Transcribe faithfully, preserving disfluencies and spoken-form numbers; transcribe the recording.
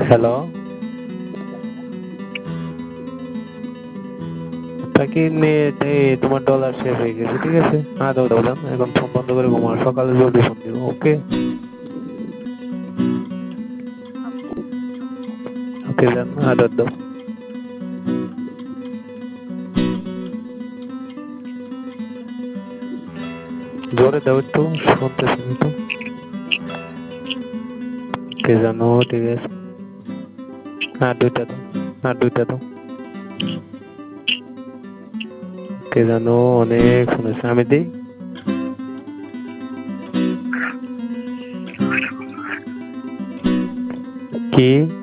Hello. থাকি net এই তোমার ডলার শেষ হয়ে গেছে ঠিক আছে। হ্যাঁ দাও দাও যান এখন ফোন বন্ধ করে ঘুমাও সকালে জলদি ফোন দিব ওকে। ওকে যান আদার দাও। জোরে দাও একটু শুনতেছি না তো। কে জানো ঠিক আছে। আর দুইটা দাও আর দুইটা দাও। কে জানো অনেক শুনেছে আমি দিই। কি